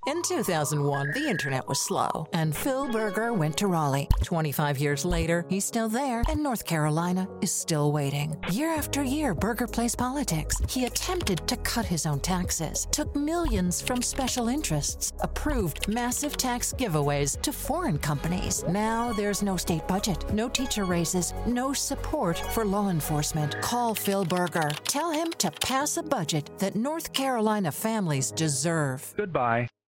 In 2001, the internet was slow, and Phil Berger went to Raleigh. 25 years later, he's still there, and North Carolina is still waiting. Year after year, Berger plays politics. He attempted to cut his own taxes, took millions from special interests, approved massive tax giveaways to foreign companies. Now there's no state budget, no teacher raises, no support for law enforcement. Call Phil Berger. Tell him to pass a budget that North Carolina families deserve. Goodbye.